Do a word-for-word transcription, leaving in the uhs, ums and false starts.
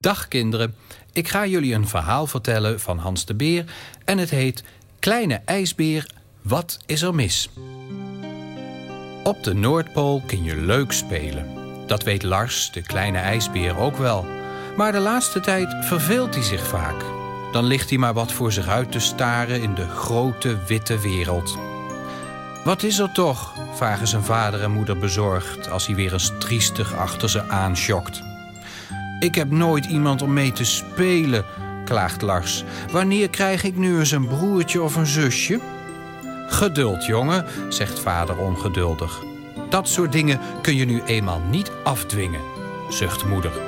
Dag kinderen, ik ga jullie een verhaal vertellen van Hans de Beer en het heet Kleine ijsbeer, wat is er mis? Op de Noordpool kun je leuk spelen. Dat weet Lars, de kleine ijsbeer, ook wel. Maar de laatste tijd verveelt hij zich vaak. Dan ligt hij maar wat voor zich uit te staren in de grote witte wereld. Wat is er toch? Vragen zijn vader en moeder bezorgd als hij weer eens triestig achter ze aanschokt. Ik heb nooit iemand om mee te spelen, klaagt Lars. Wanneer krijg ik nu eens een broertje of een zusje? Geduld, jongen, zegt vader ongeduldig. Dat soort dingen kun je nu eenmaal niet afdwingen, zucht moeder.